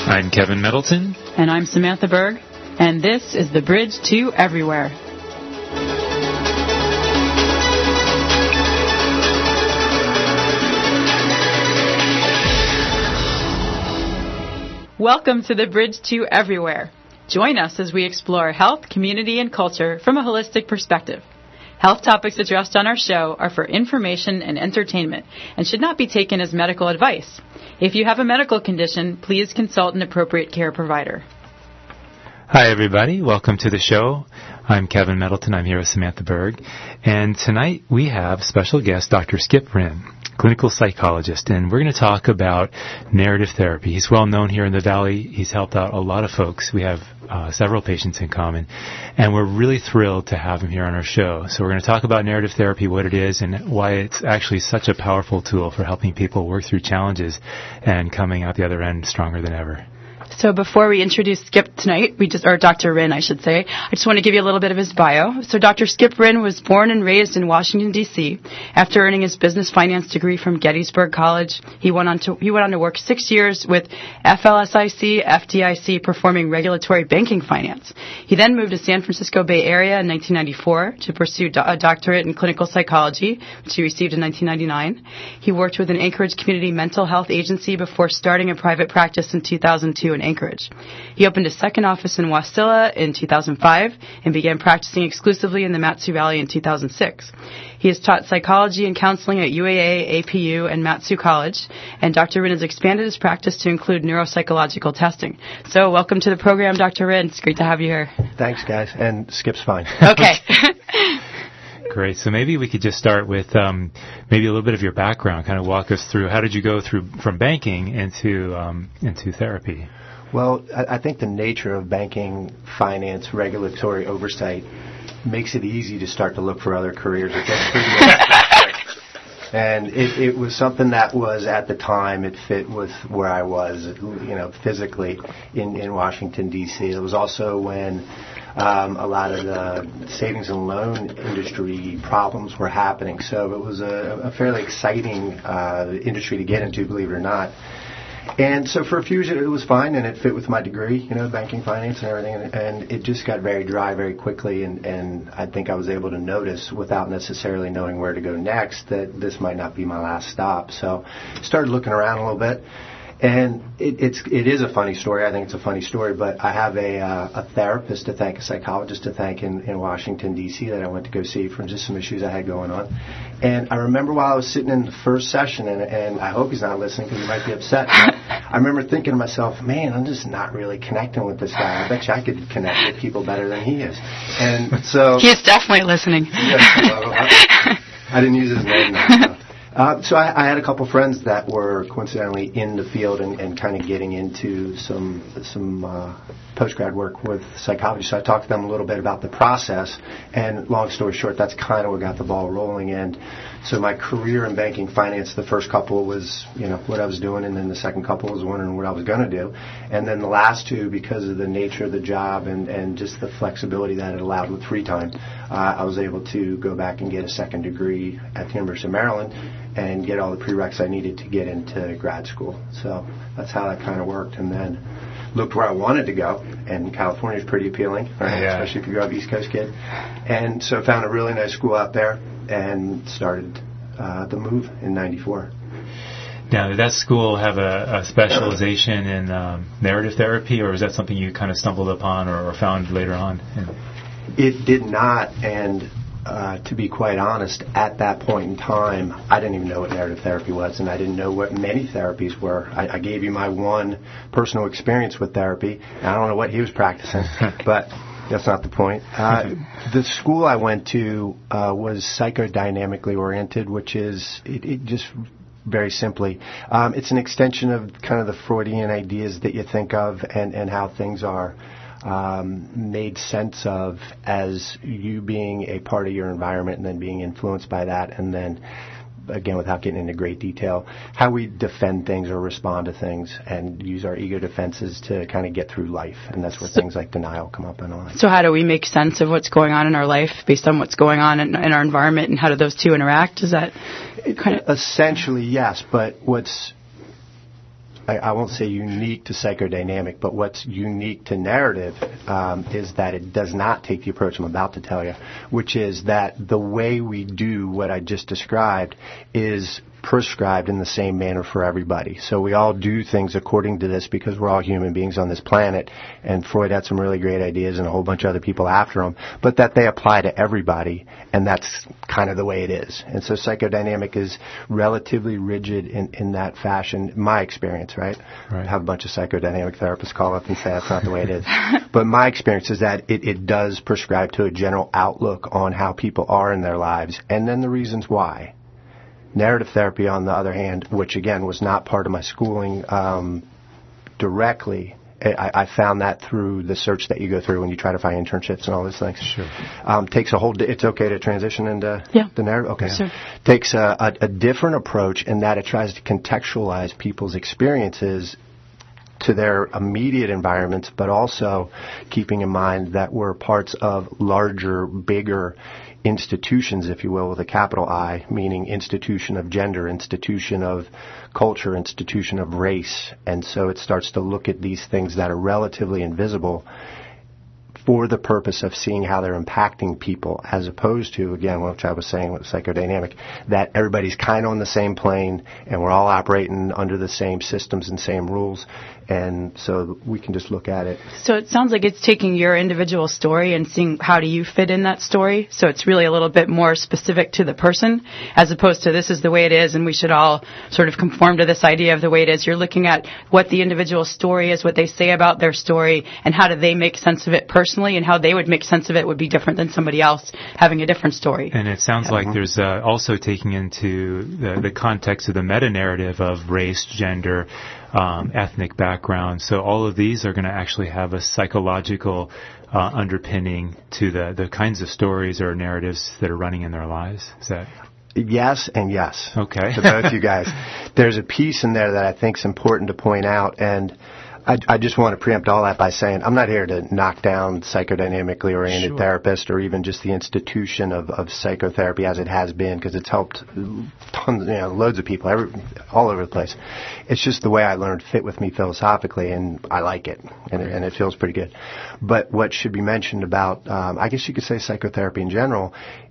I'm Kevin Middleton. And I'm Samantha Berg. And this is The Bridge to Everywhere. Welcome to The Bridge to Everywhere. Join us as we explore health, community, and culture from a holistic perspective. Health topics addressed on our show are for information and entertainment and should not be taken as medical advice. If you have a medical condition, please consult an appropriate care provider. Hi, everybody. Welcome to the show. I'm Kevin Middleton. I'm here with Samantha Berg. And tonight we have special guest Dr. Skip Rinn, clinical psychologist, and we're going to talk about narrative therapy. He's well known here in the Valley. He's helped out a lot of folks. We have several patients in common, and we're really thrilled to have him here on our show. So we're going to talk about narrative therapy, what it is, and why it's actually such a powerful tool for helping people work through challenges and coming out the other end stronger than ever. So before we introduce Skip tonight, or Dr. Rinn, I should say, I just want to give you a little bit of his bio. So Dr. Skip Rinn was born and raised in Washington, D.C. After earning his business finance degree from Gettysburg College, he went on to work 6 years with FLSIC, FDIC, performing regulatory banking finance. He then moved to San Francisco Bay Area in 1994 to pursue a doctorate in clinical psychology, which he received in 1999. He worked with an Anchorage community mental health agency before starting a private practice in 2002 in Anchorage. He opened a second office in Wasilla in 2005 and began practicing exclusively in the Mat-Su Valley in 2006. He has taught psychology and counseling at UAA, APU, and Mat-Su College, and Dr. Rinn has expanded his practice to include neuropsychological testing. So welcome to the program, Dr. Rinn. It's great to have you here. Thanks, guys. And Skip's fine. Okay. Great. So maybe we could just start with maybe a little bit of your background, kind of walk us through how did you go from banking into therapy? Well, I think the nature of banking, finance, regulatory oversight makes it easy to start to look for other careers. And it was something that was, at the time, it fit with where I was, physically in Washington, D.C. It was also when a lot of the savings and loan industry problems were happening. So it was a fairly exciting industry to get into, believe it or not. And so for a few years it was fine, and it fit with my degree, banking, finance, and everything. And it just got very dry very quickly, and I think I was able to notice, without necessarily knowing where to go next, that this might not be my last stop. So started looking around a little bit. And it is a funny story. I think it's a funny story, but I have a therapist to thank, a psychologist to thank in Washington, D.C. that I went to go see for just some issues I had going on. And I remember while I was sitting in the first session, and I hope he's not listening because he might be upset, but I remember thinking to myself, man, I'm just not really connecting with this guy. I bet you I could connect with people better than he is. And so He is definitely listening. I didn't use his name now. So I had a couple friends that were coincidentally in the field and kind of getting into some post-grad work with psychology. So I talked to them a little bit about the process, and long story short, that's kind of what got the ball rolling. And so my career in banking finance, the first couple was, what I was doing, and then the second couple was wondering what I was going to do. And then the last two, because of the nature of the job and just the flexibility that it allowed with free time, I was able to go back and get a second degree at the University of Maryland and get all the prereqs I needed to get into grad school. So that's how that kind of worked. And then looked where I wanted to go, and California is pretty appealing, right? Yeah. Especially if you're an East Coast kid. And so found a really nice school out there and started the move in 94. Now, did that school have a specialization in narrative therapy, or was that something you kind of stumbled upon or found later on? It did not, and to be quite honest, at that point in time, I didn't even know what narrative therapy was, and I didn't know what many therapies were. I gave you my one personal experience with therapy, and I don't know what he was practicing, but that's not the point. The school I went to was psychodynamically oriented, which is, it just very simply, it's an extension of kind of the Freudian ideas that you think of and how things are made sense of as you being a part of your environment and then being influenced by that, and then, again, without getting into great detail, how we defend things or respond to things and use our ego defenses to kind of get through life. And that's where things like denial come up and all that. So how do we make sense of what's going on in our life based on what's going on in our environment, and how do those two interact? Is that kind of... Essentially, yes, but what's I won't say unique to psychodynamic, but what's unique to narrative is that it does not take the approach I'm about to tell you, which is that the way we do what I just described is prescribed in the same manner for everybody. So we all do things according to this because we're all human beings on this planet, and Freud had some really great ideas and a whole bunch of other people after him, but that they apply to everybody, and that's kind of the way it is. And so psychodynamic is relatively rigid in that fashion, my experience, right? I have a bunch of psychodynamic therapists call up and say that's not the way it is. But my experience is that it does prescribe to a general outlook on how people are in their lives, and then the reasons why. Narrative therapy, on the other hand, which again was not part of my schooling directly, I found that through the search that you go through when you try to find internships and all those things. Sure. Takes a whole. It's okay to transition into the narrative. Okay. Sure. Takes a different approach in that it tries to contextualize people's experiences to their immediate environments, but also keeping in mind that we're parts of larger, bigger institutions, if you will, with a capital I, meaning institution of gender, institution of culture, institution of race. And so it starts to look at these things that are relatively invisible for the purpose of seeing how they're impacting people, as opposed to, again, which I was saying with psychodynamic, that everybody's kind of on the same plane and we're all operating under the same systems and same rules. And so we can just look at it. So it sounds like it's taking your individual story and seeing how do you fit in that story. So it's really a little bit more specific to the person, as opposed to this is the way it is and we should all sort of conform to this idea of the way it is. You're looking at what the individual story is, what they say about their story, and how do they make sense of it personally, and how they would make sense of it would be different than somebody else having a different story. And it sounds like there's also taking into the context of the meta-narrative of race, gender, ethnic background. So all of these are going to actually have a psychological underpinning to the kinds of stories or narratives that are running in their lives. Is that? Yes and yes. Okay. To both you guys. There's a piece in there that I think is important to point out, and I just want to preempt all that by saying I'm not here to knock down psychodynamically oriented therapists or even just the institution of psychotherapy as it has been, because it's helped tons, loads of people all over the place. It's just the way I learned fit with me philosophically, and I like it, and it feels pretty good. But what should be mentioned about, I guess you could say psychotherapy in general,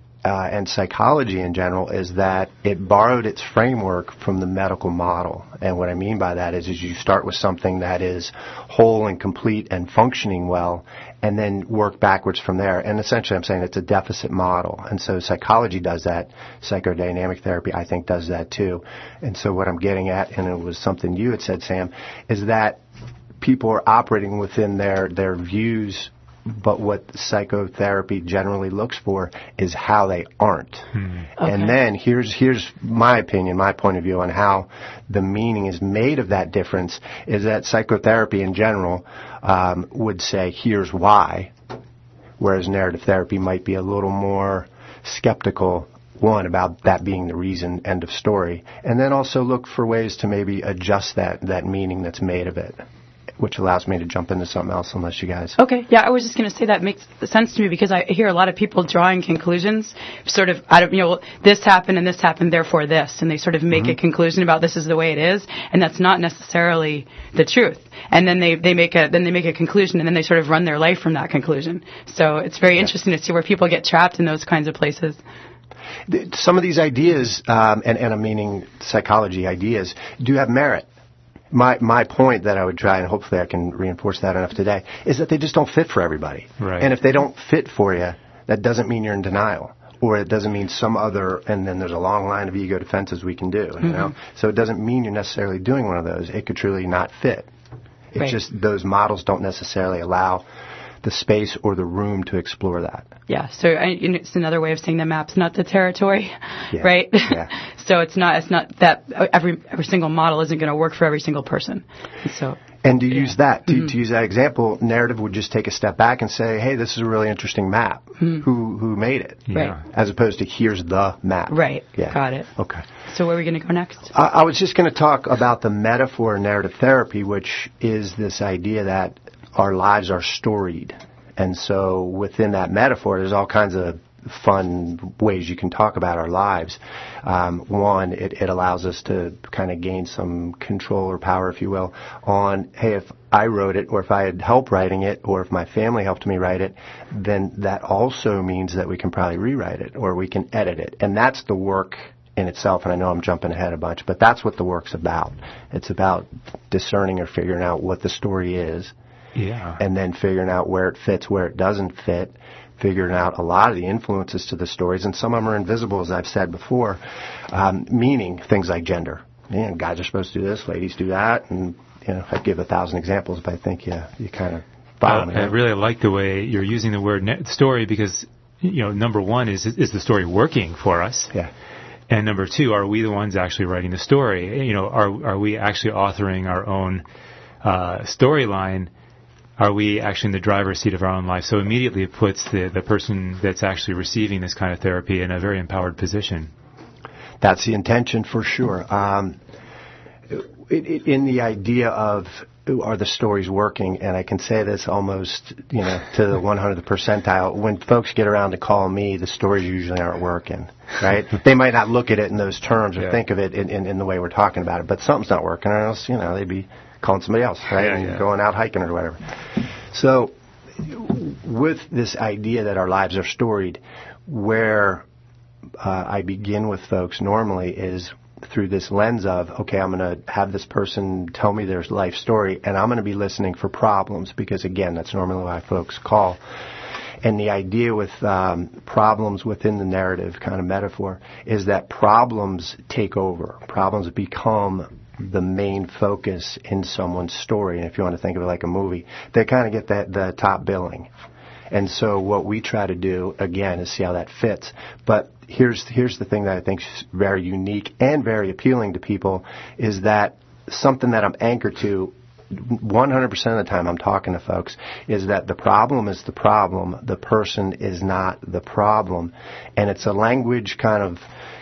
and psychology in general, is that it borrowed its framework from the medical model. And what I mean by that is you start with something that is whole and complete and functioning well, and then work backwards from there. And essentially I'm saying it's a deficit model. And so psychology does that. Psychodynamic therapy, I think, does that too. And so what I'm getting at, and it was something you had said, Sam, is that people are operating within their views, but what psychotherapy generally looks for is how they aren't. Okay. And then here's my opinion, my point of view on how the meaning is made of that difference, is that psychotherapy in general would say, here's why, whereas narrative therapy might be a little more skeptical, one, about that being the reason, end of story, and then also look for ways to maybe adjust that meaning that's made of it, which allows me to jump into something else unless you guys... Okay, yeah, I was just going to say that makes sense to me because I hear a lot of people drawing conclusions, sort of, out of, this happened and this happened, therefore this, and they sort of make a conclusion about this is the way it is, and that's not necessarily the truth. And then they make a conclusion, and then they sort of run their life from that conclusion. So it's very interesting to see where people get trapped in those kinds of places. Some of these ideas, and I'm meaning psychology ideas, do have merit. My point that I would try, and hopefully I can reinforce that enough today, is that they just don't fit for everybody. Right. And if they don't fit for you, that doesn't mean you're in denial. Or it doesn't mean some other, and then there's a long line of ego defenses we can do, you know? So it doesn't mean you're necessarily doing one of those. It could truly not fit. It's just those models don't necessarily allow the space or the room to explore that. Yeah, so it's another way of saying the map's not the territory, right? Yeah. So it's not that every single model isn't going to work for every single person. And to use that, to use that example, narrative would just take a step back and say, hey, this is a really interesting map. Who made it? Yeah. As opposed to here's the map. Right. Yeah. Got it. Okay. So where are we going to go next? I was just going to talk about the metaphor in narrative therapy, which is this idea that our lives are storied. And so within that metaphor, there's all kinds of fun ways you can talk about our lives. One, it allows us to kind of gain some control or power, if you will, on, hey, if I wrote it, or if I had help writing it, or if my family helped me write it, then that also means that we can probably rewrite it, or we can edit it. And that's the work in itself, and I know I'm jumping ahead a bunch, but that's what the work's about. It's about discerning or figuring out what the story is, and then figuring out where it fits, where it doesn't fit, figuring out a lot of the influences to the stories, and some of them are invisible, as I've said before, meaning things like gender. Guys are supposed to do this, ladies do that, and I'd give 1,000 examples, but I think you kind of follow me. I really like the way you're using the word story because, number one is the story working for us? Yeah. And number two, are we the ones actually writing the story? Are we actually authoring our own storyline? Are we actually in the driver's seat of our own life? So immediately it puts the person that's actually receiving this kind of therapy in a very empowered position. That's the intention for sure. In the idea of, are the stories working? And I can say this almost, to the 100th percentile. When folks get around to call me, the stories usually aren't working, right? They might not look at it in those terms or think of it in the way we're talking about it, but something's not working, or else, they'd be calling somebody else, right? And going out hiking or whatever. So with this idea that our lives are storied, where I begin with folks normally is through this lens of, okay, I'm going to have this person tell me their life story, and I'm going to be listening for problems, because, again, that's normally why folks call. And the idea with problems within the narrative kind of metaphor is that problems take over. Problems become the main focus in someone's story. And if you want to think of it like a movie, they kind of get the top billing. And so what we try to do, again, is see how that fits. But here's the thing that I think is very unique and very appealing to people, is that something that I'm anchored to 100% of the time I'm talking to folks is that the problem is the problem. The person is not the problem. And it's a language kind of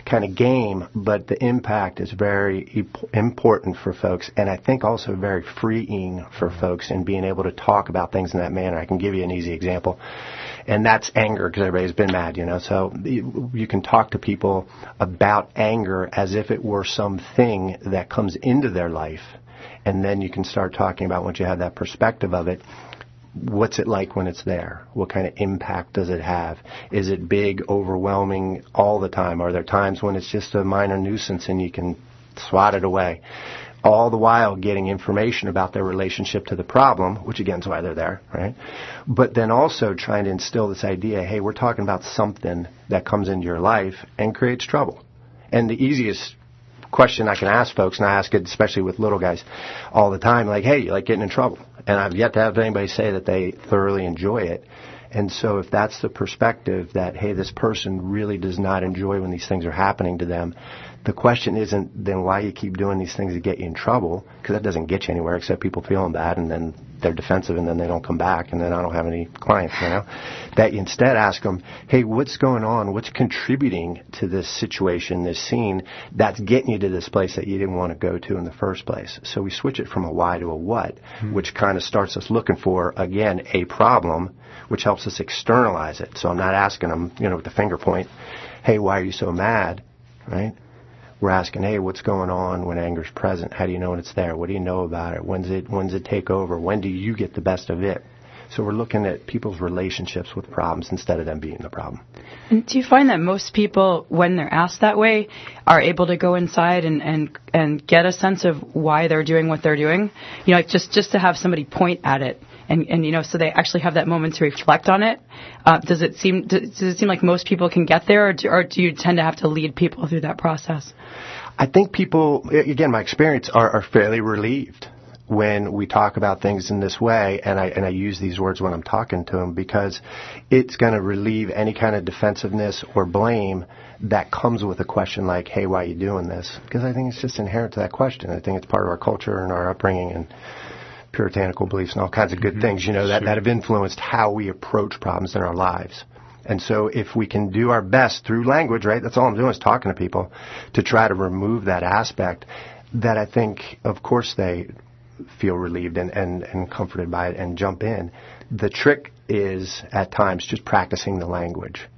game, but the impact is very important for folks, and I think also very freeing for folks in being able to talk about things in that manner. I can give you an easy example, and that's anger, because everybody's been mad, So you can talk to people about anger as if it were something that comes into their life, and then you can start talking about, once you have that perspective of it, what's it like when it's there? What kind of impact does it have? Is it big, overwhelming all the time? Are there times when it's just a minor nuisance and you can swat it away? All the while getting information about their relationship to the problem, which again is why they're there, right? But then also trying to instill this idea, hey, we're talking about something that comes into your life and creates trouble. And the easiest question I can ask folks, and I ask it especially with little guys all the time, like, hey, you like getting in trouble? And I've yet to have anybody say that they thoroughly enjoy it. And so if that's the perspective that, hey, this person really does not enjoy when these things are happening to them, the question isn't then why you keep doing these things that get you in trouble, because that doesn't get you anywhere except people feeling bad, and then they're defensive, and then they don't come back, and then I don't have any clients, That you instead ask them, hey, what's going on? What's contributing to this situation, this scene, that's getting you to this place that you didn't want to go to in the first place? So we switch it from a why to a what, which kind of starts us looking for, again, a problem, which helps us externalize it. So I'm not asking them, with the finger point, hey, why are you so mad, right? We're asking, hey, what's going on when anger's present? How do you know when it's there? What do you know about it? When's it take over? When do you get the best of it? So we're looking at people's relationships with problems instead of them being the problem. And do you find that most people, when they're asked that way, are able to go inside and get a sense of why they're doing what they're doing? Like just to have somebody point at it and so they actually have that moment to reflect on it. Does it seem like most people can get there, or do you tend to have to lead people through that process? I think people, again, my experience, are fairly relieved when we talk about things in this way, and I use these words when I'm talking to them, because it's going to relieve any kind of defensiveness or blame that comes with a question like, hey, why are you doing this? Because I think it's just inherent to that question. I think it's part of our culture and our upbringing and puritanical beliefs and all kinds of good things, that have influenced how we approach problems in our lives. And so if we can do our best through language, right, that's all I'm doing is talking to people, to try to remove that aspect, that I think, of course, they feel relieved and comforted by it and jump in. The trick is, at times, just practicing the language.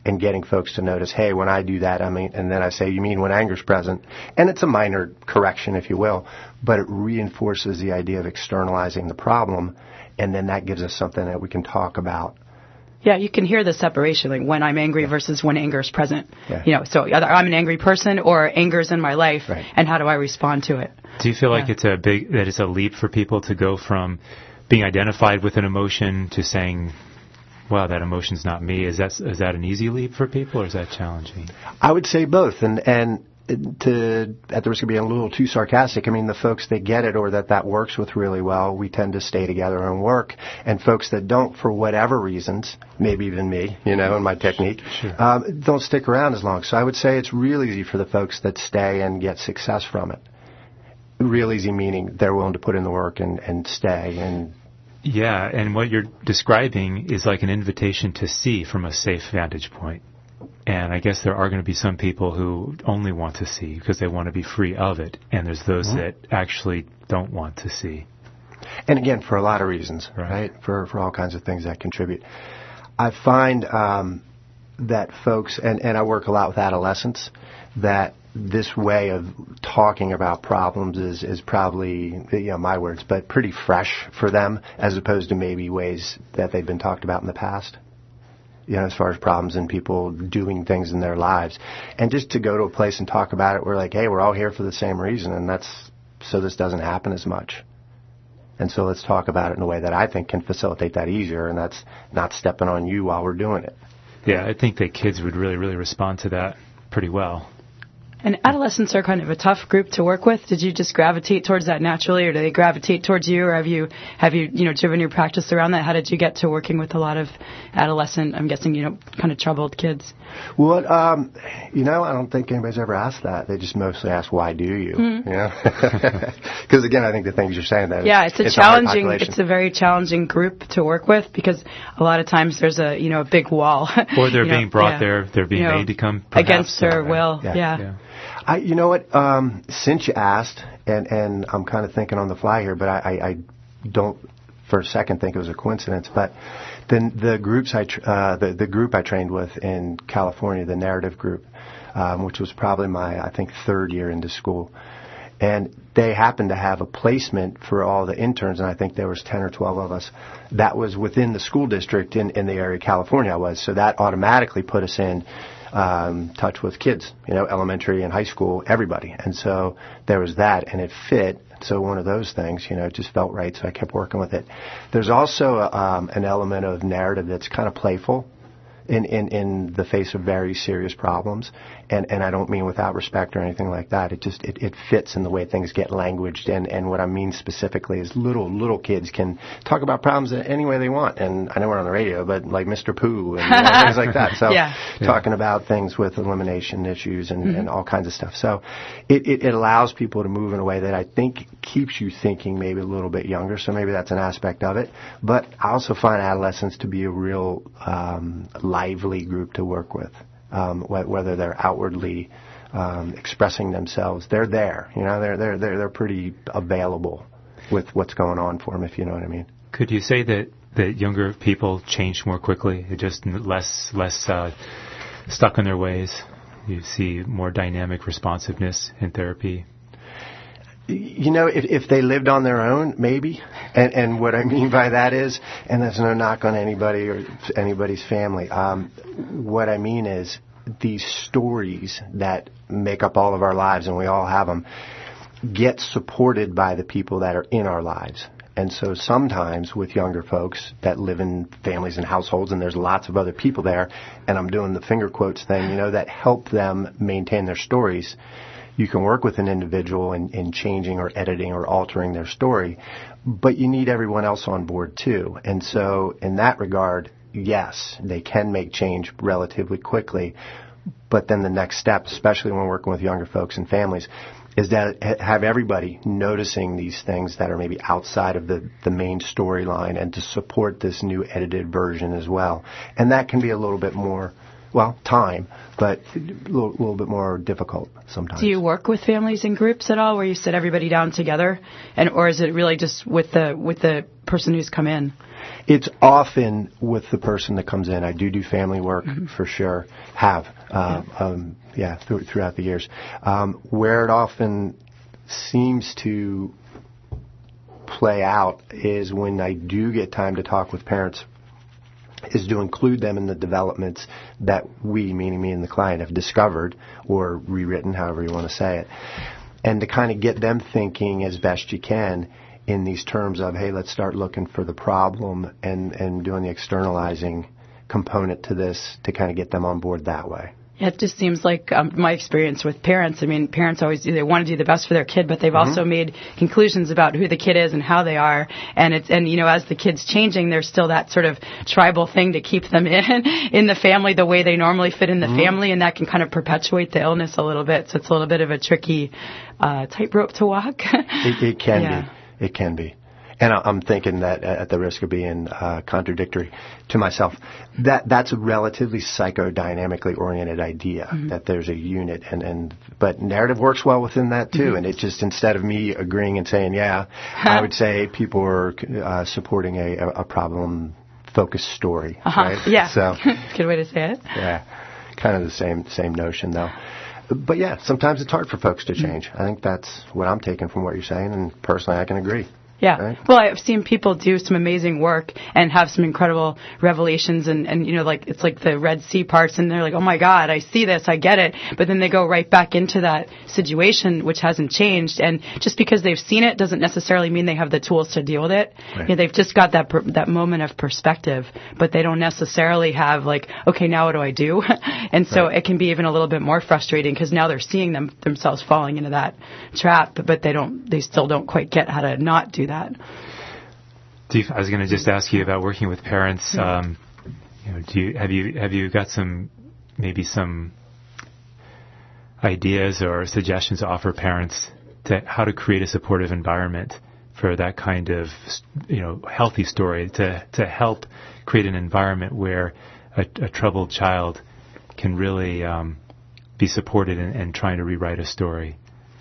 and getting folks to notice, hey, when I do that, I mean, and then I say, you mean when anger's present? And it's a minor correction, if you will, but it reinforces the idea of externalizing the problem, and then that gives us something that we can talk about. Yeah, you can hear the separation, like when I'm angry versus when anger is present. Yeah. You know, so either I'm an angry person or anger's in my life, right. And how do I respond to it? Do you feel like it's a leap for people to go from being identified with an emotion to saying, wow, that emotion's not me? Is that an easy leap for people, or is that challenging? I would say both, and to, at the risk of being a little too sarcastic, I mean, the folks that get it or that works with really well, we tend to stay together and work. And folks that don't, for whatever reasons, maybe even me, you know, and my technique, sure. Don't stick around as long. So I would say it's real easy for the folks that stay and get success from it. Real easy meaning they're willing to put in the work and stay. And yeah, and what you're describing is like an invitation to see from a safe vantage point. And I guess there are going to be some people who only want to see because they want to be free of it. And there's those that actually don't want to see. And again, for a lot of reasons, right? For all kinds of things that contribute. I find that folks, and I work a lot with adolescents, that this way of talking about problems is probably, my words, but pretty fresh for them as opposed to maybe ways that they've been talked about in the past. As far as problems and people doing things in their lives. And just to go to a place and talk about it, we're like, hey, we're all here for the same reason, and that's so this doesn't happen as much. And so let's talk about it in a way that I think can facilitate that easier, and that's not stepping on you while we're doing it. Yeah, I think that kids would really, really respond to that pretty well. And adolescents are kind of a tough group to work with. Did you just gravitate towards that naturally, or do they gravitate towards you, or have you driven your practice around that? How did you get to working with a lot of adolescent, I'm guessing, kind of troubled kids? Well, I don't think anybody's ever asked that. They just mostly ask, why do you? Because again, I think the things you're saying that it's a very challenging group to work with because a lot of times there's a big wall. Or they're being brought there, they're being made to come against their will. Yeah. You know what? Since you asked, and I'm kind of thinking on the fly here, but I don't for a second think it was a coincidence. But then the groups the group I trained with in California, the narrative group, which was probably my third year into school, and they happened to have a placement for all the interns, and I think there was 10 or 12 of us. That was within the school district in the area of California I was, so that automatically put us in touch with kids, elementary and high school, everybody. And so there was that, and it fit. So one of those things, it just felt right, so I kept working with it. There's also an element of narrative that's kind of playful in the face of very serious problems. And I don't mean without respect or anything like that. It fits in the way things get languaged. And what I mean specifically is little kids can talk about problems any way they want. And I know we're on the radio, but like Mr. Pooh and things like that. So talking about things with elimination issues and all kinds of stuff. So it allows people to move in a way that I think keeps you thinking maybe a little bit younger. So maybe that's an aspect of it. But I also find adolescents to be a real lively group to work with. Whether they're outwardly expressing themselves, they're there. They're pretty available with what's going on for them, if you know what I mean. Could you say that younger people change more quickly? They're just less stuck in their ways. You see more dynamic responsiveness in therapy. If they lived on their own, maybe. And what I mean by that is, and that's no knock on anybody or anybody's family, what I mean is these stories that make up all of our lives, and we all have them, get supported by the people that are in our lives. And so sometimes with younger folks that live in families and households, and there's lots of other people there, and I'm doing the finger quotes thing, that help them maintain their stories. You can work with an individual in changing or editing or altering their story, but you need everyone else on board too. And so in that regard, yes, they can make change relatively quickly, but then the next step, especially when working with younger folks and families, is that have everybody noticing these things that are maybe outside of the main storyline and to support this new edited version as well. And that can be a little bit more time, but a little bit more difficult sometimes. Do you work with families in groups at all, where you sit everybody down together, or is it really just with the person who's come in? It's often with the person that comes in. I do family work for sure. Throughout the years. Where it often seems to play out is when I do get time to talk with parents, is to include them in the developments that we, meaning me and the client, have discovered or rewritten, however you want to say it, and to kind of get them thinking as best you can in these terms of, hey, let's start looking for the problem and doing the externalizing component to this to kind of get them on board that way. It just seems like my experience with parents. I mean, parents always they want to do the best for their kid, but they've also made conclusions about who the kid is and how they are. And as the kid's changing, there's still that sort of tribal thing to keep them in the family the way they normally fit in the family, and that can kind of perpetuate the illness a little bit. So it's a little bit of a tricky tightrope to walk. It can be. It can be. And I'm thinking that at the risk of being contradictory to myself, that's a relatively psychodynamically oriented idea, that there's a unit. But narrative works well within that, too. And it just, instead of me agreeing and saying, I would say people are supporting a problem-focused story. Right? Yeah. So, good way to say it. Yeah. Kind of the same notion, though. But, sometimes it's hard for folks to change. I think that's what I'm taking from what you're saying, and personally I can agree. Yeah. Right? Well, I've seen people do some amazing work and have some incredible revelations and it's like the Red Sea parts, and they're like, oh my God, I see this, I get it. But then they go right back into that situation, which hasn't changed. And just because they've seen it doesn't necessarily mean they have the tools to deal with it. Right. They've just got that moment of perspective, but they don't necessarily have like, okay, now what do I do? And so it can be even a little bit more frustrating because now they're seeing themselves falling into that trap, but they still don't quite get how to not do that. I was going to just ask you about working with parents. Have you got some ideas or suggestions to offer parents to how to create a supportive environment for that kind of healthy story to help create an environment where a troubled child can really be supported in trying to rewrite a story?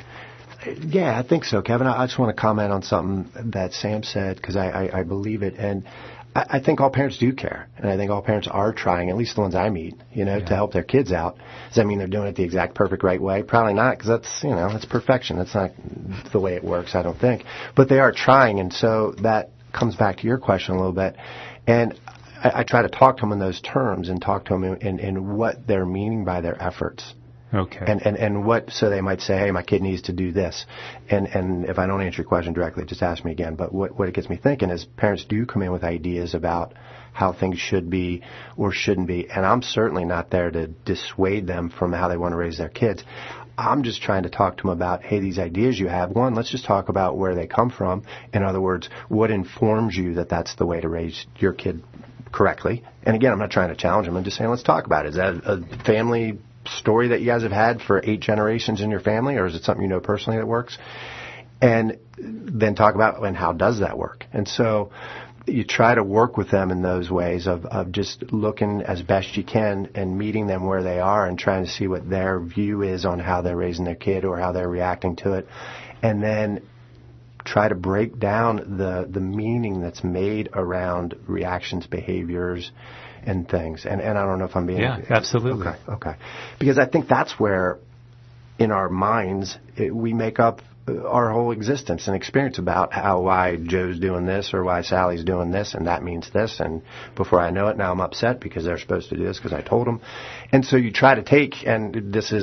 Yeah, I think so, Kevin. I just want to comment on something that Sam said because I believe it. And I think all parents do care. And I think all parents are trying, at least the ones I meet, to help their kids out. Does that mean they're doing it the exact perfect right way? Probably not, because that's perfection. That's not the way it works, I don't think. But they are trying. And so that comes back to your question a little bit. And I try to talk to them in those terms and talk to them in what they're meaning by their efforts. Okay. And so they might say, hey, my kid needs to do this. And if I don't answer your question directly, just ask me again. But what it gets me thinking is parents do come in with ideas about how things should be or shouldn't be. And I'm certainly not there to dissuade them from how they want to raise their kids. I'm just trying to talk to them about, hey, these ideas you have, one, let's just talk about where they come from. In other words, what informs you that that's the way to raise your kid correctly? And again, I'm not trying to challenge them. I'm just saying, let's talk about it. Is that a family story that you guys have had for 8 generations in your family, or is it something you know personally that works? And then talk about, and how does that work? And so you try to work with them in those ways of just looking as best you can and meeting them where they are and trying to see what their view is on how they're raising their kid or how they're reacting to it. And then try to break down the meaning that's made around reactions, behaviors, and things. And I don't know if I'm being... Yeah, absolutely. Okay. Because I think that's where, in our minds, we make up our whole existence and experience about why Joe's doing this or why Sally's doing this, and that means this. And before I know it, now I'm upset because they're supposed to do this because I told them. And so you try to take, and this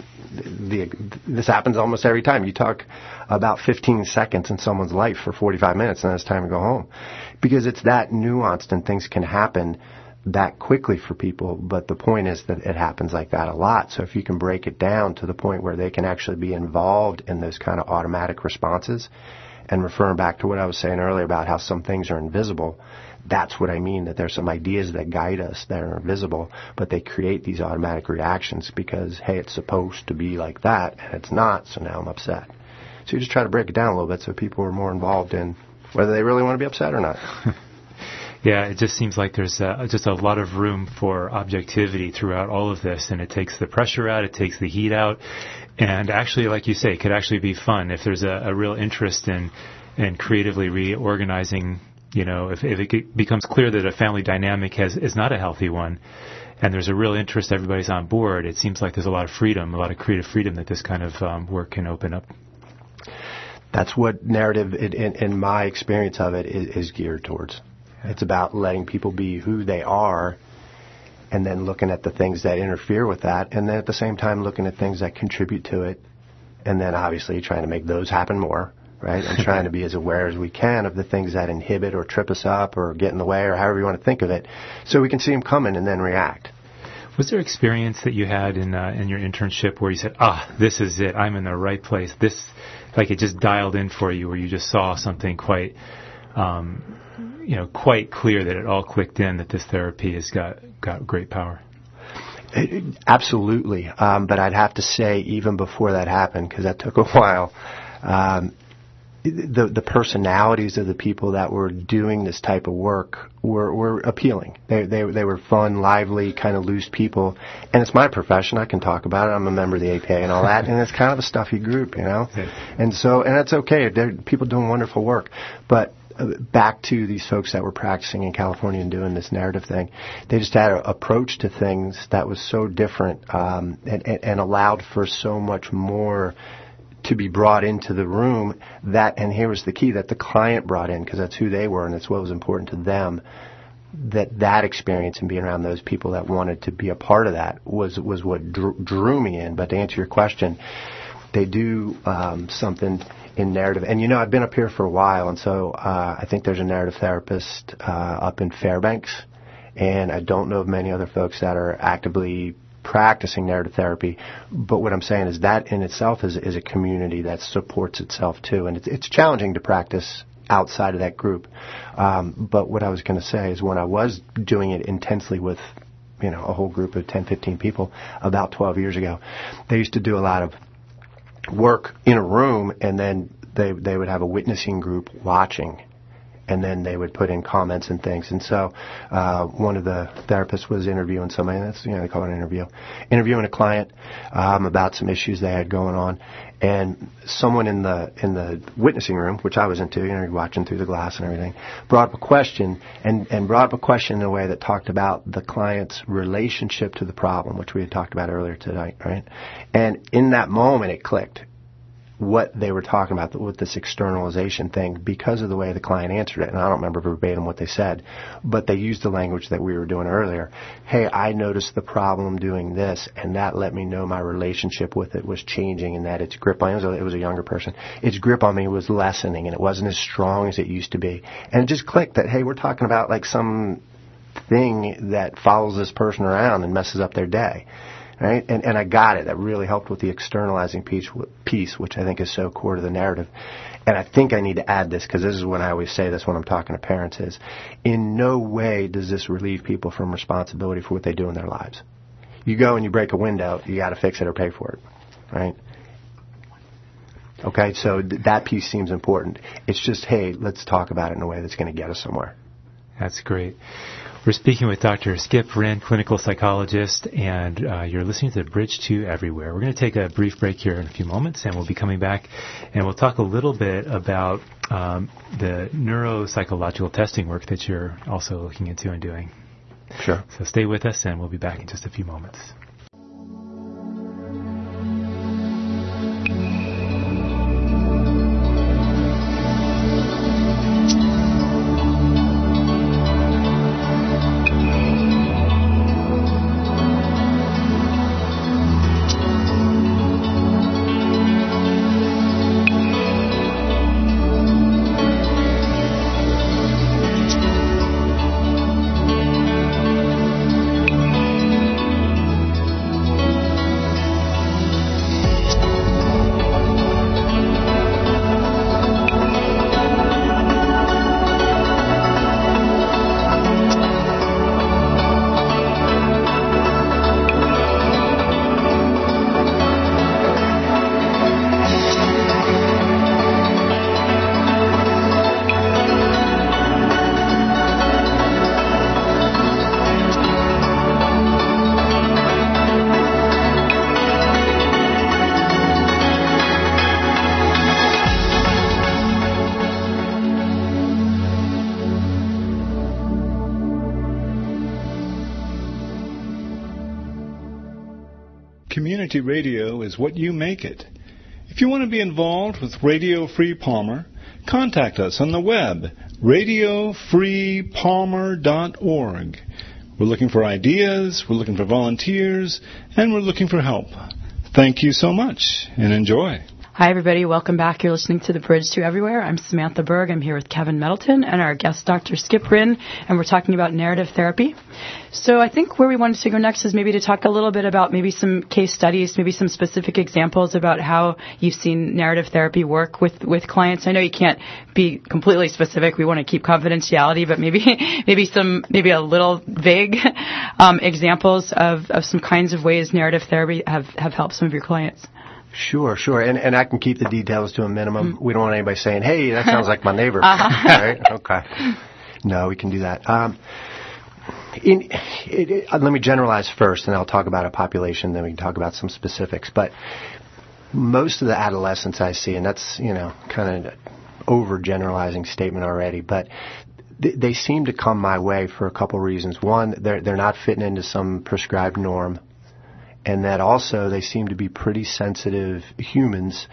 happens almost every time. You talk about 15 seconds in someone's life for 45 minutes, and then it's time to go home. Because it's that nuanced and things can happen that quickly for people, but the point is that it happens like that a lot. So if you can break it down to the point where they can actually be involved in those kind of automatic responses, and referring back to what I was saying earlier about how some things are invisible, that's what I mean, that there's some ideas that guide us that are invisible, but they create these automatic reactions because, hey, it's supposed to be like that, and it's not, so now I'm upset. So you just try to break it down a little bit so people are more involved in whether they really want to be upset or not. Yeah, it just seems like there's just a lot of room for objectivity throughout all of this, and it takes the pressure out, it takes the heat out, and actually, like you say, it could actually be fun if there's a real interest in creatively reorganizing. If it becomes clear that a family dynamic is not a healthy one, and there's a real interest, everybody's on board, it seems like there's a lot of freedom, a lot of creative freedom that this kind of work can open up. That's what narrative, in my experience of it, is geared towards. It's about letting people be who they are, and then looking at the things that interfere with that, and then at the same time looking at things that contribute to it, and then obviously trying to make those happen more, right? And trying to be as aware as we can of the things that inhibit or trip us up or get in the way or however you want to think of it, so we can see them coming and then react. Was there experience that you had in your internship where you said, this is it, I'm in the right place, this, like it just dialed in for you, where you just saw something quite clear that it all clicked in, that this therapy has got great power? Absolutely. But I'd have to say, even before that happened, because that took a while, the personalities of the people that were doing this type of work were appealing. They were fun, lively, kind of loose people. And it's my profession. I can talk about it. I'm a member of the APA and all that. And it's kind of a stuffy group, Yeah. And that's okay. They're people doing wonderful work. But back to these folks that were practicing in California and doing this narrative thing, they just had an approach to things that was so different, and allowed for so much more to be brought into the room, and here was the key, that the client brought in, because that's who they were and that's what was important to them, that experience and being around those people that wanted to be a part of that was what drew me in. But to answer your question, they do something in narrative. And, I've been up here for a while, and so I think there's a narrative therapist up in Fairbanks, and I don't know of many other folks that are actively practicing narrative therapy. But what I'm saying is that in itself is a community that supports itself, too. And it's challenging to practice outside of that group. But what I was going to say is when I was doing it intensely with a whole group of 10, 15 people about 12 years ago, they used to do a lot of work in a room, and then they would have a witnessing group watching, and then they would put in comments and things. And so one of the therapists was interviewing somebody, that's they call it an interviewing a client about some issues they had going on, and someone in the witnessing room, which I was into, watching through the glass and everything, brought up a question and brought up a question in a way that talked about the client's relationship to the problem, which we had talked about earlier tonight, right? And in that moment, it clicked what they were talking about with this externalization thing because of the way the client answered it. And I don't remember verbatim what they said, but they used the language that we were doing earlier. Hey, I noticed the problem doing this, and that let me know my relationship with it was changing, and that its grip on me, it was a younger person, its grip on me was lessening, and it wasn't as strong as it used to be. And it just clicked that, hey, we're talking about like some thing that follows this person around and messes up their day. Right? And I got it. That really helped with the externalizing piece, which I think is so core to the narrative. And I think I need to add this, because this is when I always say this when I'm talking to parents, is in no way does this relieve people from responsibility for what they do in their lives. You go and you break a window, you got to fix it or pay for it. Right? Okay, so that piece seems important. It's just, hey, let's talk about it in a way that's going to get us somewhere. That's great. We're speaking with Dr. Skip Rinn, clinical psychologist, and you're listening to Bridge to Everywhere. We're going to take a brief break here in a few moments, and we'll be coming back, and we'll talk a little bit about the neuropsychological testing work that you're also looking into and doing. Sure. So stay with us, and we'll be back in just a few moments. Community radio is what you make it. If you want to be involved with Radio Free Palmer, contact us on the web, radiofreepalmer.org. We're looking for ideas, we're looking for volunteers, and we're looking for help. Thank you so much, and enjoy. Hi, everybody. Welcome back. You're listening to The Bridge to Everywhere. I'm Samantha Berg. I'm here with Kevin Middleton and our guest, Dr. Skip Rinn, and we're talking about narrative therapy. So I think where we wanted to go next is maybe to talk a little bit about maybe some case studies, maybe some specific examples about how you've seen narrative therapy work with clients. I know you can't be completely specific. We want to keep confidentiality, but maybe a little vague examples of some kinds of ways narrative therapy have helped some of your clients. Sure. And I can keep the details to a minimum. We don't want anybody saying, hey, that sounds like my neighbor. Right? Okay. No, we can do that. Let me generalize first, and I'll talk about a population, then we can talk about some specifics. But most of the adolescents I see, and that's, kind of an overgeneralizing statement already, but they seem to come my way for a couple reasons. One, they're not fitting into some prescribed norm. And that also they seem to be pretty sensitive humans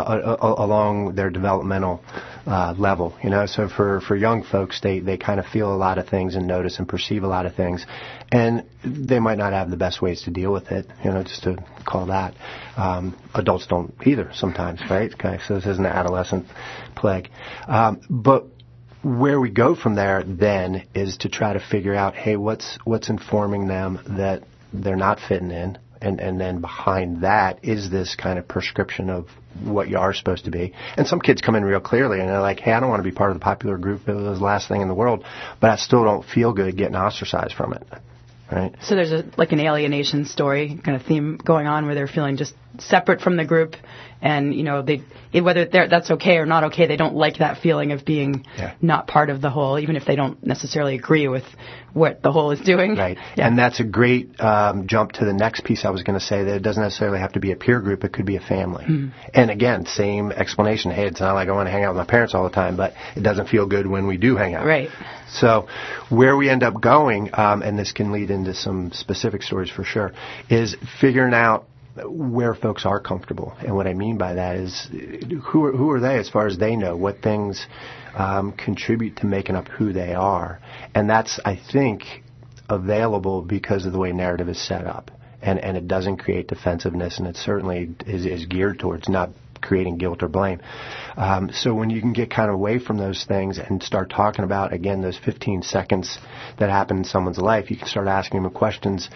along their developmental level. So for young folks, they kind of feel a lot of things and notice and perceive a lot of things, and they might not have the best ways to deal with it. Just to call that. Adults don't either sometimes, right? Okay, so this isn't an adolescent plague, but where we go from there then is to try to figure out, hey, what's informing them that they're not fitting in. And then behind that is this kind of prescription of what you are supposed to be. And some kids come in real clearly and they're like, hey, I don't want to be part of the popular group. It was the last thing in the world, but I still don't feel good getting ostracized from it. Right? So there's an alienation story kind of theme going on where they're feeling just separate from the group, and whether that's okay or not okay, they don't like that feeling of being not part of the whole, even if they don't necessarily agree with what the whole is doing. Right. Yeah. And that's a great jump to the next piece I was going to say, that it doesn't necessarily have to be a peer group, it could be a family. Mm-hmm. And again, same explanation. Hey, it's not like I want to hang out with my parents all the time, but it doesn't feel good when we do hang out. Right. So where we end up going, and this can lead into some specific stories for sure, is figuring out where folks are comfortable. And what I mean by that is who are they as far as they know, what things contribute to making up who they are. And that's, I think, available because of the way narrative is set up. And it doesn't create defensiveness, and it certainly is geared towards not creating guilt or blame. So when you can get kind of away from those things and start talking about, again, those 15 seconds that happen in someone's life, you can start asking them questions.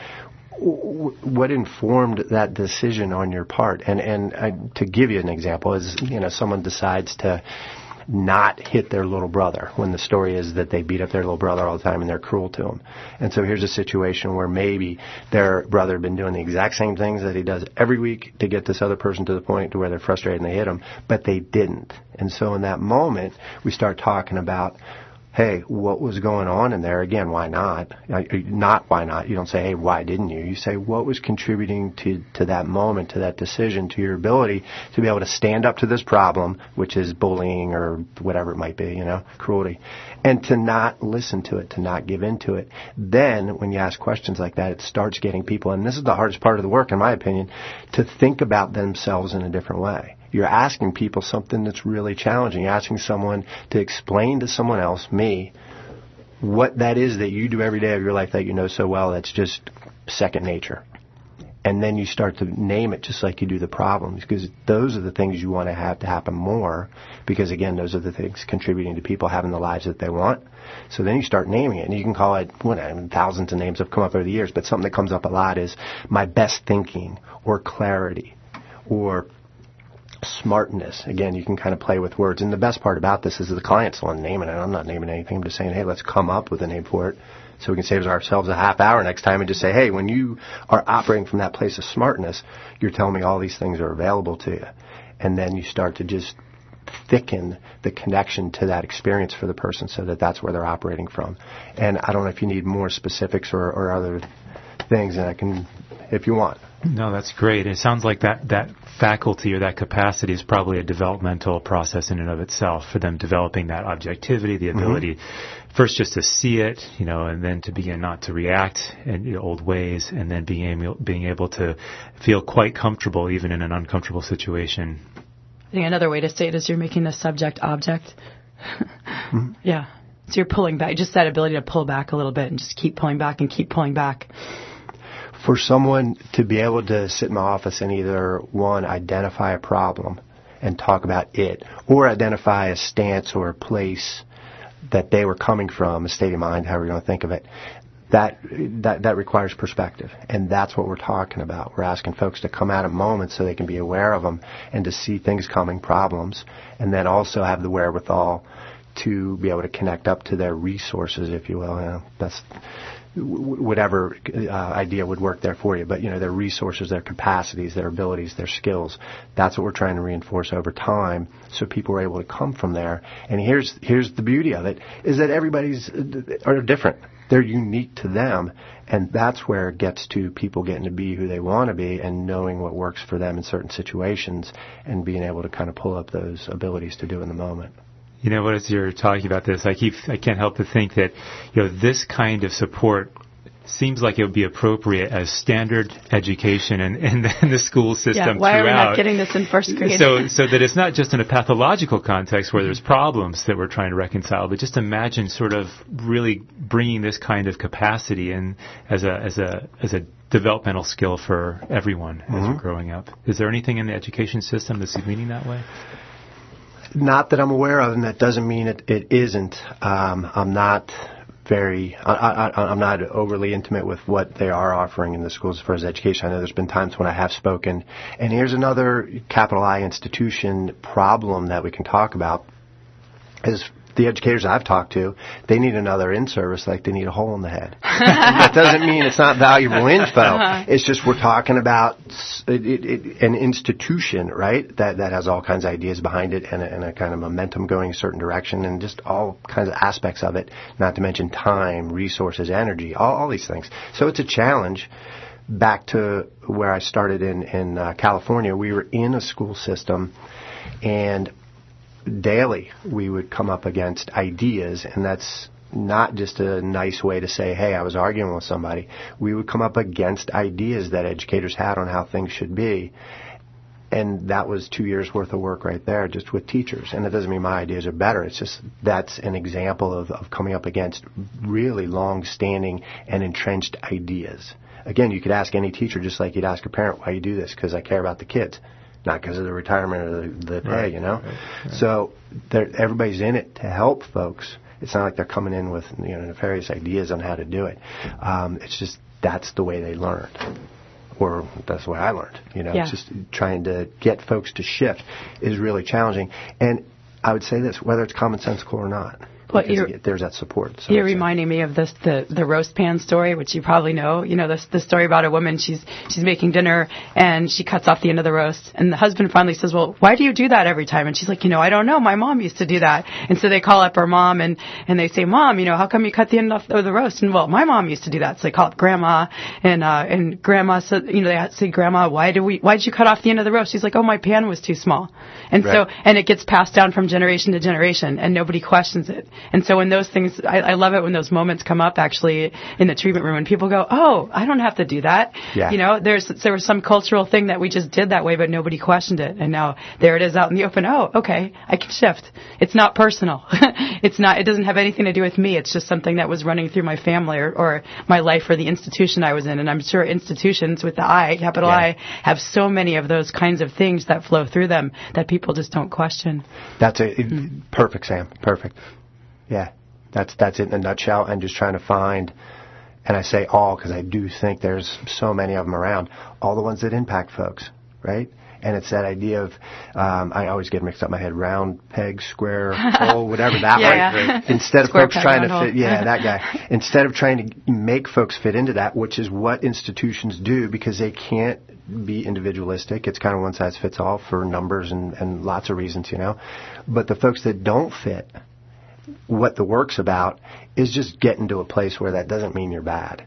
What informed that decision on your part? And to give you an example is, someone decides to not hit their little brother when the story is that they beat up their little brother all the time and they're cruel to him. And so here's a situation where maybe their brother had been doing the exact same things that he does every week to get this other person to the point to where they're frustrated and they hit him, but they didn't. And so in that moment, we start talking about, hey, what was going on in there? Again, why not? Not why not. You don't say, hey, why didn't you? You say, what was contributing to that moment, to that decision, to your ability to be able to stand up to this problem, which is bullying or whatever it might be, cruelty, and to not listen to it, to not give in to it. Then when you ask questions like that, it starts getting people, and this is the hardest part of the work, in my opinion, to think about themselves in a different way. You're asking people something that's really challenging. You're asking someone to explain to someone else, me, what that is that you do every day of your life that you know so well that's just second nature. And then you start to name it just like you do the problems, because those are the things you want to have to happen more, because, again, those are the things contributing to people having the lives that they want. So then you start naming it, and you can call it, thousands of names have come up over the years, but something that comes up a lot is my best thinking, or clarity, or smartness. Again, you can kind of play with words. And the best part about this is the client's the one naming it. I'm not naming anything. I'm just saying, hey, let's come up with a name for it so we can save ourselves a half hour next time and just say, hey, when you are operating from that place of smartness, you're telling me all these things are available to you. And then you start to just thicken the connection to that experience for the person so that that's where they're operating from. And I don't know if you need more specifics or other things, and I can, if you want. No, that's great. It sounds like that faculty or that capacity is probably a developmental process in and of itself for them developing that objectivity, the ability first just to see it, and then to begin not to react in old ways, and then being able to feel quite comfortable even in an uncomfortable situation. I think another way to say it is you're making the subject object. Yeah. So you're pulling back, just that ability to pull back a little bit and just keep pulling back and keep pulling back. For someone to be able to sit in my office and either, one, identify a problem and talk about it, or identify a stance or a place that they were coming from, a state of mind, however you want to think of it, that requires perspective. And that's what we're talking about. We're asking folks to come out at moments so they can be aware of them and to see things coming, problems, and then also have the wherewithal to be able to connect up to their resources, if you will. That's whatever idea would work there for you. But, their resources, their capacities, their abilities, their skills, that's what we're trying to reinforce over time so people are able to come from there. And here's the beauty of it, is that everybody's are different. They're unique to them, and that's where it gets to people getting to be who they want to be and knowing what works for them in certain situations and being able to kind of pull up those abilities to do in the moment. As you're talking about this, I can't help but think that, this kind of support seems like it would be appropriate as standard education in the school system. Why throughout. Are we not getting this in first grade? So that it's not just in a pathological context where there's problems that we're trying to reconcile, but just imagine sort of really bringing this kind of capacity in as a developmental skill for everyone as we're growing up. Is there anything in the education system that's leaning that way? Not that I'm aware of, and that doesn't mean it isn't. I'm not overly intimate with what they are offering in the schools as far as education. I know there's been times when I have spoken. And here's another capital I institution problem that we can talk about is the educators I've talked to, they need another in-service like they need a hole in the head. That doesn't mean it's not valuable info. It's just we're talking about an institution, right, that has all kinds of ideas behind it and a kind of momentum going a certain direction and just all kinds of aspects of it, not to mention time, resources, energy, all these things. So it's a challenge. Back to where I started in California, we were in a school system, and daily we would come up against ideas, and that's not just a nice way to say, hey, I was arguing with somebody. We would come up against ideas that educators had on how things should be, and that was 2 years worth of work right there just with teachers. And it doesn't mean my ideas are better. It's just that's an example of coming up against really long-standing and entrenched ideas. Again, you could ask any teacher just like you'd ask a parent, why you do this? Because I care about the kids. Not because of the retirement or the pay, Right. So everybody's in it to help folks. It's not like they're coming in with nefarious ideas on how to do it. It's just that's the way they learned, or that's the way I learned. It's just trying to get folks to shift is really challenging. And I would say this, whether it's commonsensical or not. Well, there's that support. So you're reminding me of this the roast pan story, which you probably know. The story about a woman. She's making dinner and she cuts off the end of the roast, and the husband finally says, "Well, why do you do that every time?" And she's like, "I don't know. My mom used to do that." And so they call up her mom and they say, "Mom, how come you cut the end off of the roast?" And well, my mom used to do that. So they call up Grandma, and Grandma said, they say, "Grandma, why did you cut off the end of the roast?" She's like, "Oh, my pan was too small." And right. And it gets passed down from generation to generation, and nobody questions it. And so when those things, I love it when those moments come up actually in the treatment room and people go, "Oh, I don't have to do that." Yeah. There was some cultural thing that we just did that way, but nobody questioned it. And now there it is out in the open. Oh, okay, I can shift. It's not personal. It doesn't have anything to do with me. It's just something that was running through my family or my life or the institution I was in. And I'm sure institutions with the I, capital I, have so many of those kinds of things that flow through them that people just don't question. That's perfect, Sam. Perfect. Yeah, that's it in a nutshell. And just trying to find, and I say all because I do think there's so many of them around, all the ones that impact folks, right? And it's that idea of, I always get mixed up in my head, round peg, square hole, whatever that might be. Instead of folks trying to fit, that guy. Instead of trying to make folks fit into that, which is what institutions do because they can't be individualistic. It's kind of one size fits all for numbers and lots of reasons, But the folks that don't fit, what the work's about is just getting to a place where that doesn't mean you're bad.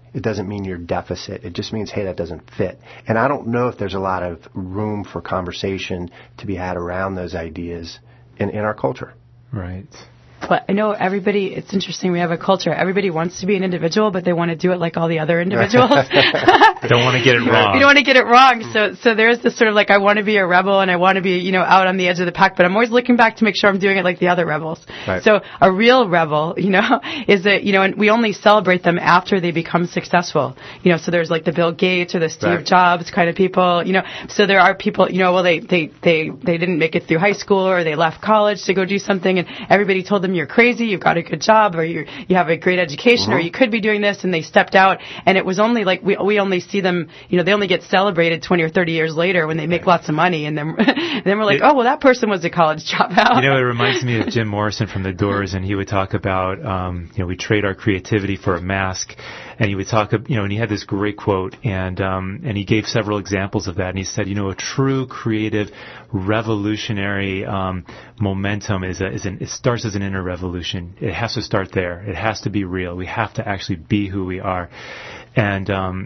It doesn't mean you're deficit. It just means, hey, that doesn't fit. And I don't know if there's a lot of room for conversation to be had around those ideas in our culture. Right. But I know everybody, it's interesting, we have a culture. Everybody wants to be an individual, but they want to do it like all the other individuals. Don't want to get it wrong. You don't want to get it wrong. So there's this sort of like, I want to be a rebel and I want to be, out on the edge of the pack, but I'm always looking back to make sure I'm doing it like the other rebels. Right. So a real rebel, is that, and we only celebrate them after they become successful. So there's like the Bill Gates or the Steve Jobs kind of people, So there are people, well, they didn't make it through high school or they left college to go do something and everybody told them you're crazy, you've got a good job, or you have a great education, or you could be doing this, and they stepped out, and it was only like we only see them, they only get celebrated 20 or 30 years later when they make lots of money, and then we're like, oh, well, that person was a college dropout. It reminds me of Jim Morrison from The Doors, and he would talk about, we trade our creativity for a mask, and he would talk, and he had this great quote, and he gave several examples of that, and he said, a true creative, revolutionary momentum it starts as an inner revolution. It has to start there. It has to be real. We have to actually be who we are. And,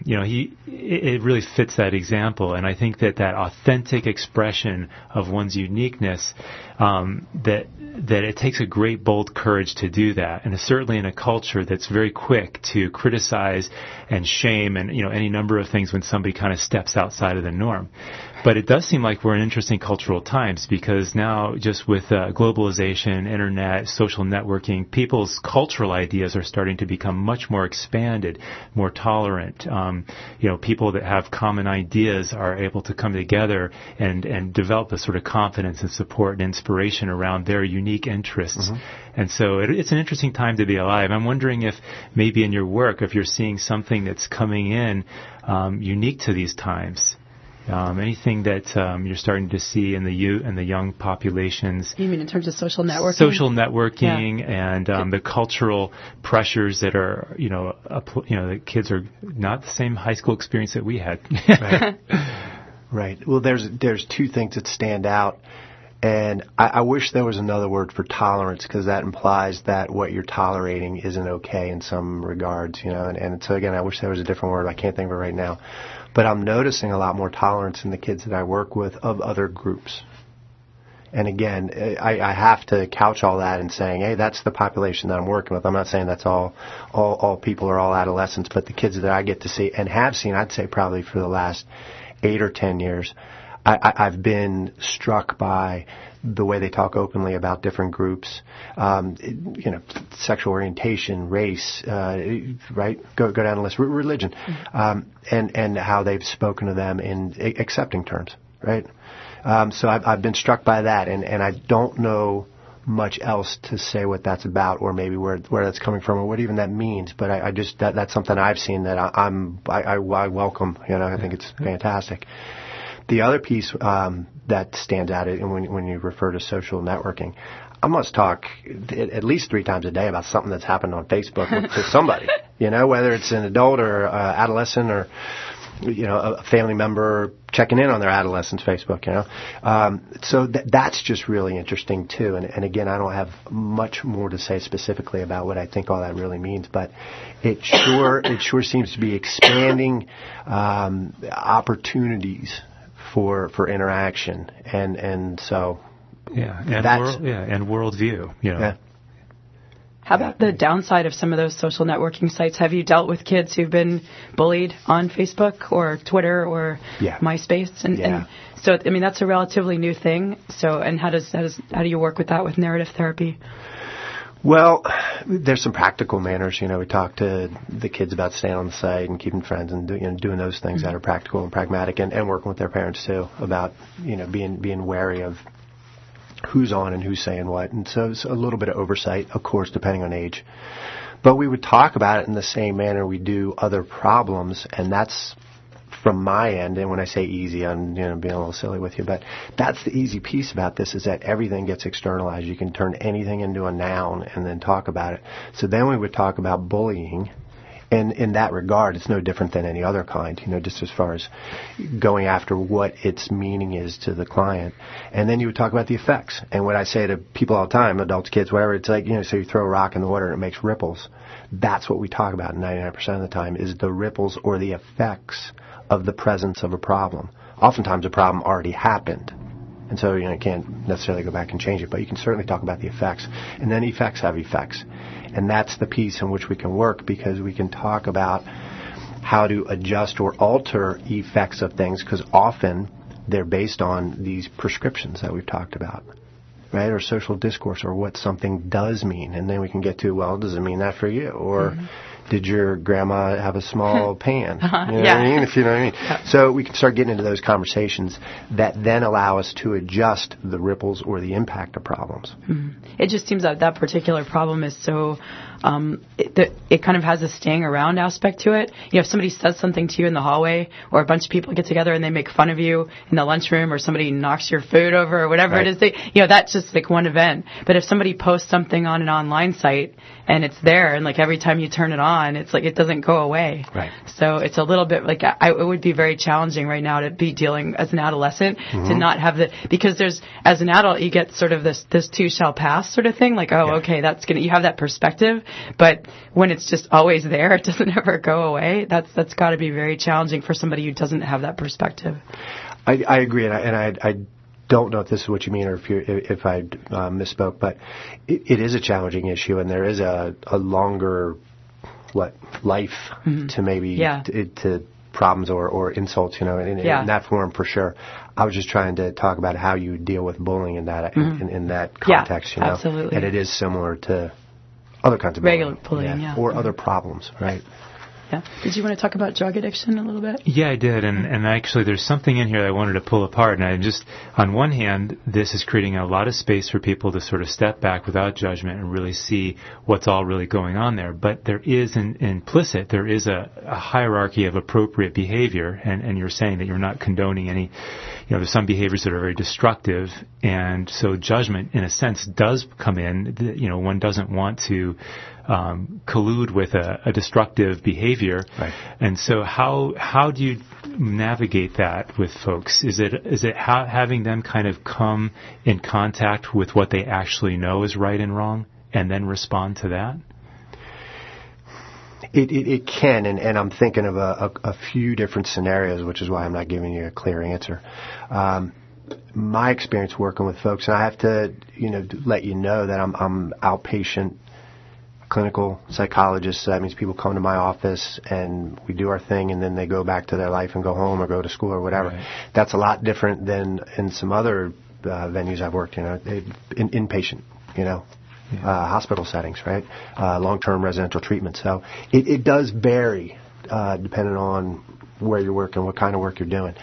it really fits that example. And I think that authentic expression of one's uniqueness, that it takes a great, bold courage to do that. And certainly in a culture that's very quick to criticize and shame and, any number of things when somebody kind of steps outside of the norm. But it does seem like we're in interesting cultural times because now just with globalization, internet, social networking, people's cultural ideas are starting to become much more expanded, more tolerant. People that have common ideas are able to come together and develop a sort of confidence and support and inspiration around their unique interests. Mm-hmm. And so it's an interesting time to be alive. I'm wondering if maybe in your work, if you're seeing something that's coming in unique to these times. Anything that you're starting to see in the youth and the young populations? You mean in terms of social networking? Social networking and the cultural pressures that are, the kids are not the same high school experience that we had. Right. Right. Well, there's two things that stand out. And I wish there was another word for tolerance because that implies that what you're tolerating isn't okay in some regards, And so, again, I wish there was a different word. I can't think of it right now. But I'm noticing a lot more tolerance in the kids that I work with of other groups. And again, I have to couch all that in saying, hey, that's the population that I'm working with. I'm not saying that's all people or all adolescents, but the kids that I get to see and have seen, I'd say probably for the last 8 or 10 years, I've been struck by the way they talk openly about different groups, sexual orientation, race, right? Go down the list, religion, and how they've spoken to them in accepting terms, right? So I've been struck by that, and I don't know much else to say what that's about, or maybe where that's coming from, or what even that means. But I just that's something I've seen that I welcome. I think it's fantastic. The other piece that stands out, and when you refer to social networking, I must talk at least 3 times a day about something that's happened on Facebook to somebody, whether it's an adult or adolescent or, a family member checking in on their adolescent's Facebook, So that's just really interesting, too. And again, I don't have much more to say specifically about what I think all that really means, but it sure seems to be expanding opportunities for interaction, and so and worldview. Yeah. How about the downside of some of those social networking sites? Have you dealt with kids who've been bullied on Facebook or Twitter or MySpace? And so, I mean, that's a relatively new thing. So, and how do you work with that with narrative therapy? Well, there's some practical manners. We talk to the kids about staying on the site and keeping friends and doing those things that are practical and pragmatic, and working with their parents too about being wary of who's on and who's saying what. And so it's a little bit of oversight, of course, depending on age. But we would talk about it in the same manner we do other problems, and that's from my end. And when I say easy, I'm being a little silly with you, but that's the easy piece about this, is that everything gets externalized. You can turn anything into a noun and then talk about it. So then we would talk about bullying And in that regard, it's no different than any other kind, just as far as going after what its meaning is to the client. And then you would talk about the effects. And what I say to people all the time, adults, kids, whatever, it's like, so you throw a rock in the water and it makes ripples. That's what we talk about 99% of the time, is the ripples or the effects of the presence of a problem. Oftentimes a problem already happened. And so, you can't necessarily go back and change it, but you can certainly talk about the effects. And then effects have effects. And that's the piece in which we can work, because we can talk about how to adjust or alter effects of things, because often they're based on these prescriptions that we've talked about, right? Or social discourse, or what something does mean. And then we can get to, well, does it mean that for you? Or did your grandma have a small pan? You know what I mean? If you know what I mean. Yeah. So we can start getting into those conversations that then allow us to adjust the ripples or the impact of problems. It just seems that particular problem is so, it kind of has a staying around aspect to it. If somebody says something to you in the hallway, or a bunch of people get together and they make fun of you in the lunchroom, or somebody knocks your food over, or whatever it is, that's just like one event. But if somebody posts something on an online site and it's there, and like every time you turn it on, it's like it doesn't go away. Right. So it's a little bit like it would be very challenging right now to be dealing as an adolescent to not have because as an adult you get sort of this too shall pass sort of thing, like okay, you have that perspective, but when it's just always there, it doesn't ever go away. That's got to be very challenging for somebody who doesn't have that perspective. I agree, and I don't know if this is what you mean, or if I misspoke, but it is a challenging issue, and there is a longer life to maybe to problems or insults, in that form, for sure. I was just trying to talk about how you deal with bullying in that in that context, absolutely. And it is similar to other kinds of regular bullying, or other problems, right? Yeah. Did you want to talk about drug addiction a little bit? Yeah, I did. And actually there's something in here that I wanted to pull apart. And I just, on one hand, this is creating a lot of space for people to sort of step back without judgment and really see what's all really going on there. But there is implicit, there is a hierarchy of appropriate behavior. And you're saying that you're not condoning any, there's some behaviors that are very destructive. And so judgment, in a sense, does come in. One doesn't want to collude with a destructive behavior. Right. And so how do you navigate that with folks? Is it having them kind of come in contact with what they actually know is right and wrong and then respond to that? It can, and I'm thinking of a few different scenarios, which is why I'm not giving you a clear answer. My experience working with folks, and I have to, let you know that I'm outpatient clinical psychologist. So that means people come to my office and we do our thing, and then they go back to their life and go home or go to school or whatever. Right. That's a lot different than in some other venues I've worked, inpatient, hospital settings, right? Long-term residential treatment. So it does vary depending on where you're working, what kind of work you're doing.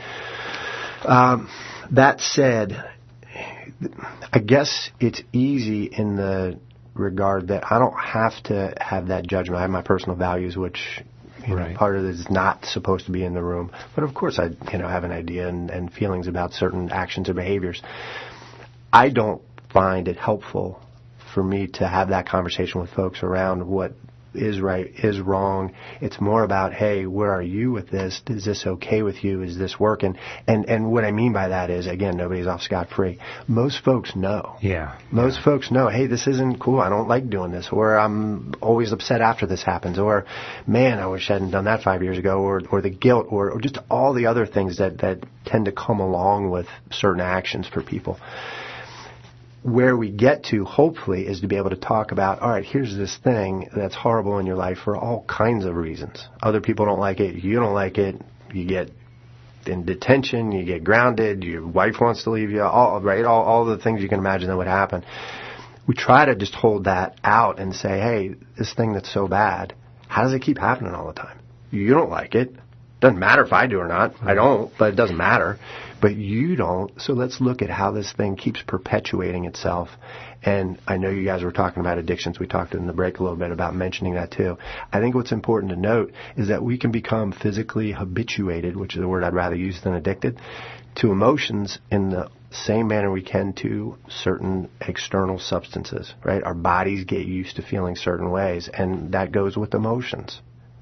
That said, I guess it's easy in the regard that I don't have to have that judgment. I have my personal values, which part of it is not supposed to be in the room. But of course I have an idea and feelings about certain actions or behaviors. I don't find it helpful for me to have that conversation with folks around what is right, is wrong. It's more about, hey, where are you with this? Is this okay with you? Is this working? And what I mean by that is, again, nobody's off scot-free. Most folks know. Yeah. Most folks know, hey, this isn't cool. I don't like doing this. Or I'm always upset after this happens. Or, man, I wish I hadn't done that 5 years ago. Or the guilt. Or just all the other things that tend to come along with certain actions for people. Where we get to, hopefully, is to be able to talk about, all right, here's this thing that's horrible in your life for all kinds of reasons. Other people don't like it. You don't like it. You get in detention. You get grounded. Your wife wants to leave you. All the things you can imagine that would happen. We try to just hold that out and say, hey, this thing that's so bad, how does it keep happening all the time? You don't like it. Doesn't matter if I do or not. I don't, but it doesn't matter. But you don't, so let's look at how this thing keeps perpetuating itself. And I know you guys were talking about addictions. We talked in the break a little bit about mentioning that too. I think what's important to note is that we can become physically habituated, which is a word I'd rather use than addicted, to emotions in the same manner we can to certain external substances, right? Our bodies get used to feeling certain ways, and that goes with emotions.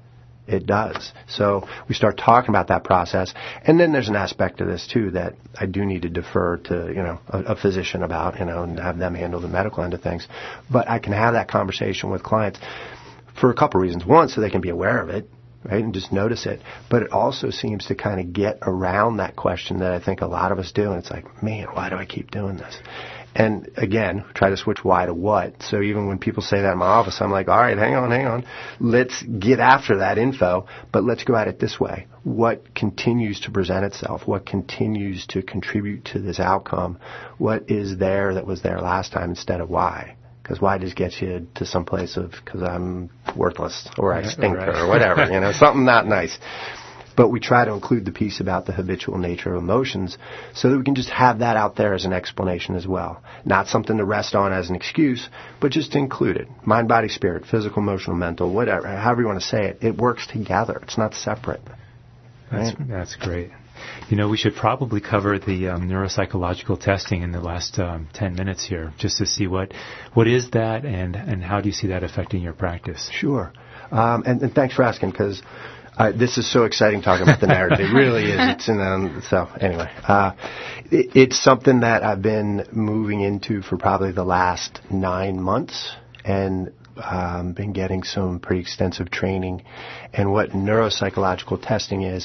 it does. So we start talking about that process. And then there's an aspect of this, too, that I do need to defer to, a physician about, and have them handle the medical end of things. But I can have that conversation with clients for a couple reasons. One, so they can be aware of it, right, and just notice it. But it also seems to kind of get around that question that I think a lot of us do. And it's like, man, why do I keep doing this? And again, try to switch why to what. So even when people say that in my office, I'm like, all right, hang on. Let's get after that info, but let's go at it this way. What continues to present itself? What continues to contribute to this outcome? What is there that was there last time instead of why? Because why just gets you to some place of, because I'm worthless or I stink or whatever, something not nice. But we try to include the piece about the habitual nature of emotions so that we can just have that out there as an explanation as well. Not something to rest on as an excuse, but just to include it. Mind, body, spirit, physical, emotional, mental, whatever, however you want to say it, it works together. It's not separate. Right? That's great. We should probably cover the neuropsychological testing in the last 10 minutes here, just to see what is that and how do you see that affecting your practice? Sure. And thanks for asking, because this is so exciting talking about the narrative. It really is. So anyway, it's something that I've been moving into for probably the last 9 months, and been getting some pretty extensive training. And what neuropsychological testing is,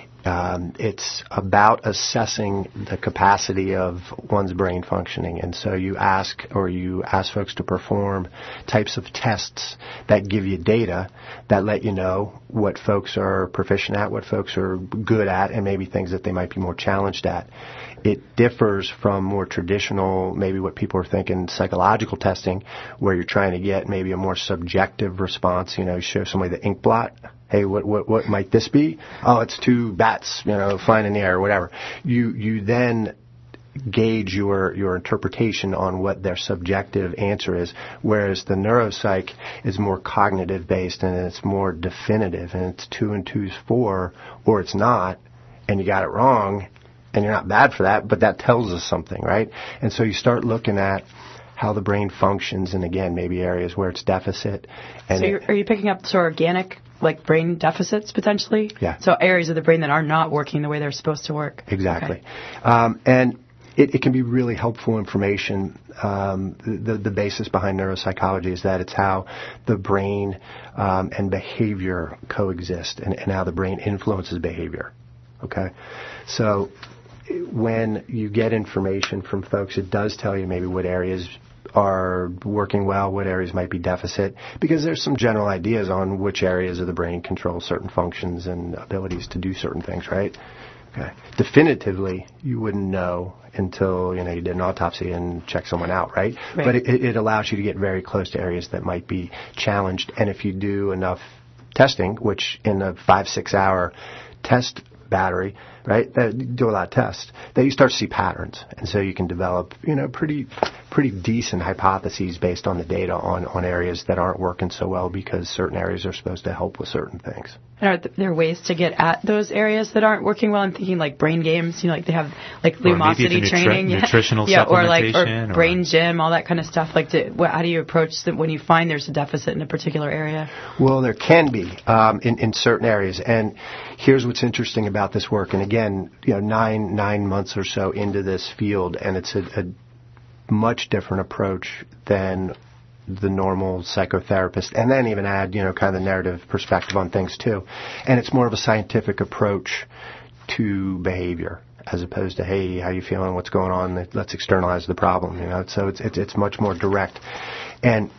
it's about assessing the capacity of one's brain functioning. And so you ask folks to perform types of tests that give you data that let you know what folks are proficient at, what folks are good at, and maybe things that they might be more challenged at. It differs from more traditional, maybe what people are thinking, psychological testing, where you're trying to get maybe a more subjective response. You show somebody the ink blot. Hey, what might this be? Oh, it's 2 bats, flying in the air or whatever. You then gauge your interpretation on what their subjective answer is, whereas the neuropsych is more cognitive based and it's more definitive, and it's 2 and 2 is 4, or it's not, and you got it wrong, and you're not bad for that, but that tells us something, right? And so you start looking at how the brain functions, and again, maybe areas where it's deficit. And so are you picking up sort of organic, like brain deficits potentially? Yeah. So areas of the brain that are not working the way they're supposed to work. Exactly. Okay. And it can be really helpful information. The basis behind neuropsychology is that it's how the brain and behavior coexist, and how the brain influences behavior. Okay? So when you get information from folks, it does tell you maybe what areas are working well, what areas might be deficit, because there's some general ideas on which areas of the brain control certain functions and abilities to do certain things, right? Okay. Definitively, you wouldn't know until you did an autopsy and checked someone out, right? But it allows you to get very close to areas that might be challenged, and if you do enough testing, which in a 5-6 hour test battery, right? You do a lot of tests. Then you start to see patterns, and so you can develop, pretty decent hypotheses based on the data on areas that aren't working so well, because certain areas are supposed to help with certain things. And are there ways to get at those areas that aren't working well? I'm thinking like brain games, like they have like lumosity training, nutritional supplementation, or brain gym, all that kind of stuff. Like, how do you approach when you find there's a deficit in a particular area? Well, there can be in certain areas, and here's what's interesting about this work. And again, 9 months or so into this field, and it's a much different approach than the normal psychotherapist, and then even add, kind of the narrative perspective on things too. And it's more of a scientific approach to behavior, as opposed to, hey, how you feeling, what's going on, let's externalize the problem, So it's much more direct. And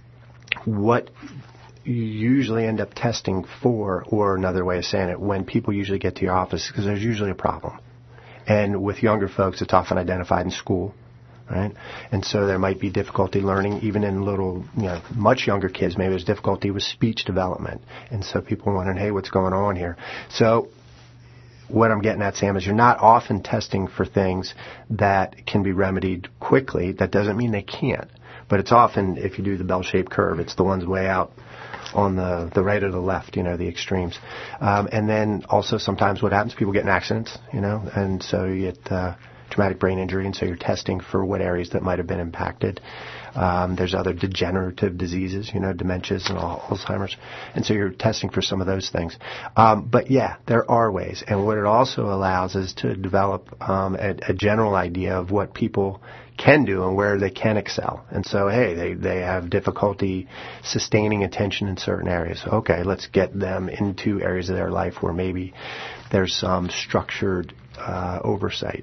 what you usually end up testing for, or another way of saying it, when people usually get to your office, because there's usually a problem. And with younger folks, it's often identified in school. Right? And so there might be difficulty learning, even in little, much younger kids. Maybe there's difficulty with speech development. And so people are wondering, hey, what's going on here? So what I'm getting at, Sam, is you're not often testing for things that can be remedied quickly. That doesn't mean they can't. But it's often, if you do the bell-shaped curve, it's the ones way out on the right or the left, the extremes. And then also sometimes what happens, people get in accidents, and so you get traumatic brain injury, and so you're testing for what areas that might have been impacted. There's other degenerative diseases, dementias and Alzheimer's, and so you're testing for some of those things. But yeah, there are ways, and what it also allows is to develop a general idea of what people can do and where they can excel. And so, hey, they have difficulty sustaining attention in certain areas. Okay, let's get them into areas of their life where maybe there's some structured oversight.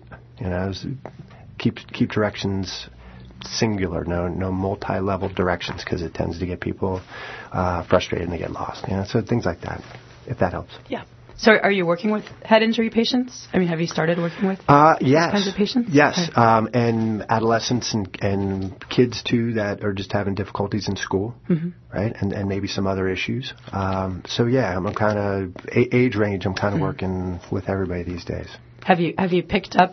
Keep directions singular, no multi-level directions, because it tends to get people frustrated and they get lost. So things like that, if that helps. Yeah. So are you working with head injury patients? I mean, have you started working with yes. these kinds of patients? Yes, okay. And adolescents and kids, too, that are just having difficulties in school, right, and maybe some other issues. So, yeah, I'm kind of, age range, I'm kind of working with everybody these days. Have you picked up,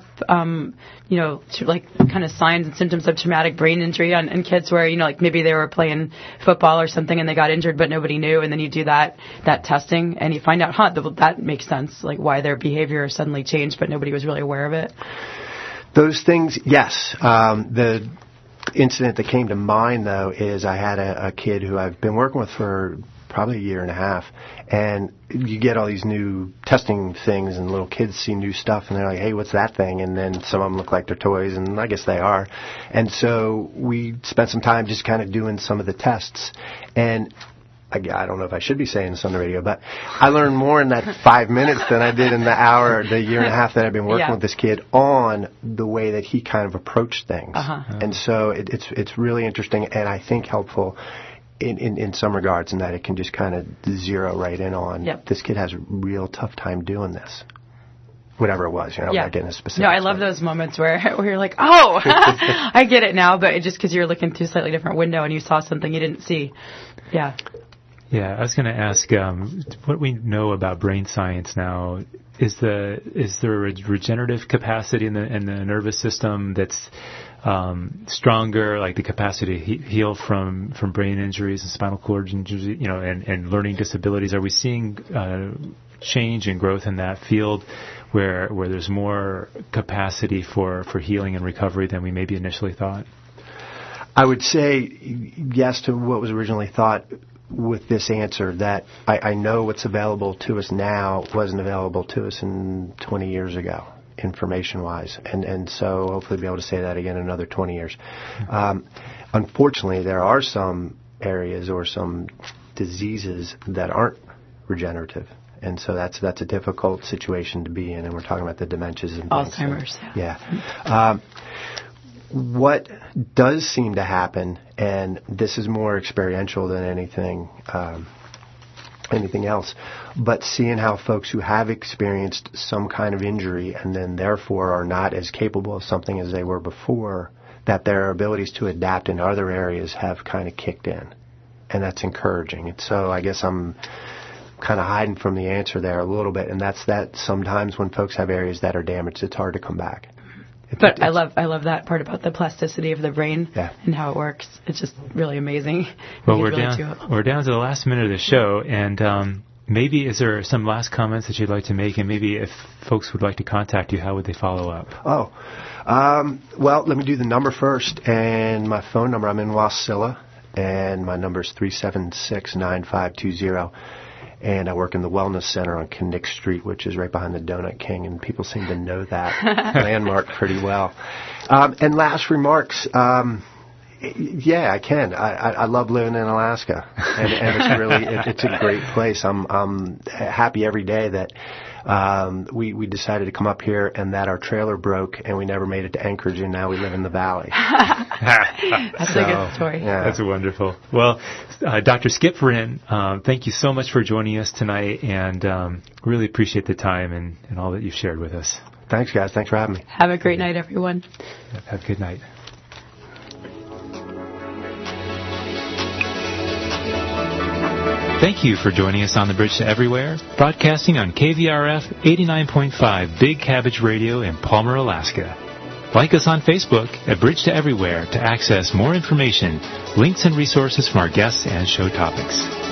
like kind of signs and symptoms of traumatic brain injury in kids where, like maybe they were playing football or something and they got injured but nobody knew, and then you do that testing and you find out, that makes sense, like why their behavior suddenly changed but nobody was really aware of it? Those things, yes. The incident that came to mind, though, is I had a kid who I've been working with for probably a year and a half, and you get all these new testing things, and little kids see new stuff, and they're like, hey, what's that thing? And then some of them look like they're toys, and I guess they are. And so we spent some time just kind of doing some of the tests, and I don't know if I should be saying this on the radio, but I learned more in that 5 minutes than I did in the year and a half that I've been working with this kid on the way that he kind of approached things. And so it's really interesting, and I think helpful in some regards, in that it can just kind of zero right in on, this kid has a real tough time doing this. Whatever it was, I'm not getting a specific. No, I love those moments where you're like, oh, I get it now, but just because you're looking through a slightly different window and you saw something you didn't see. Yeah. Yeah, I was going to ask what we know about brain science now. Is there a regenerative capacity in the nervous system that's stronger, like the capacity to heal from brain injuries and spinal cord injuries, and learning disabilities? Are we seeing change and growth in that field where there's more capacity for healing and recovery than we maybe initially thought? I would say yes to what was originally thought with this answer, that I know what's available to us now wasn't available to us in 20 years ago, information-wise. And so hopefully be able to say that again in another 20 years. Unfortunately, there are some areas or some diseases that aren't regenerative. And so that's a difficult situation to be in, and we're talking about the dementias and Alzheimer's. Yeah. What does seem to happen, and this is more experiential than anything else, but seeing how folks who have experienced some kind of injury and then therefore are not as capable of something as they were before, that their abilities to adapt in other areas have kind of kicked in. And that's encouraging. And so I guess I'm kind of hiding from the answer there a little bit, and that's that sometimes when folks have areas that are damaged, it's hard to come back. But I love that part about the plasticity of the brain and how it works. It's just really amazing. Well, we're down to the last minute of the show, and maybe is there some last comments that you'd like to make, and maybe if folks would like to contact you, how would they follow up? Well, let me do the number first, and my phone number. I'm in Wasilla, and my number is 376-9520. And I work in the Wellness Center on Kinnick Street, which is right behind the Donut King, and people seem to know that landmark pretty well. And last remarks, yeah, I can. I love living in Alaska, and it's really it's a great place. I'm happy every day that we decided to come up here, and that our trailer broke, and we never made it to Anchorage, and now we live in the valley. That's a good story. Yeah. That's wonderful. Well, Dr. Skip Rinn, thank you so much for joining us tonight, and really appreciate the time and all that you've shared with us. Thanks, guys. Thanks for having me. Have a great night, everyone. Have a good night. Thank you for joining us on The Bridge to Everywhere, broadcasting on KVRF 89.5 Big Cabbage Radio in Palmer, Alaska. Like us on Facebook at Bridge to Everywhere to access more information, links, and resources from our guests and show topics.